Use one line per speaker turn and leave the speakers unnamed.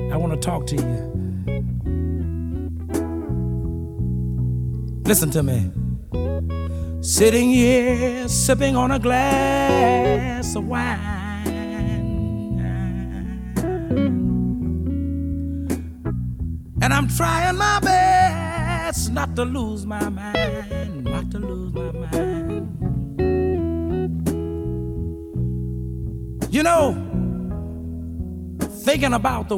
I want to talk to you. Listen to me. Sitting here sipping on a glass of wine, and I'm trying my best not to lose my mind, not to lose my mind. You know, thinking about the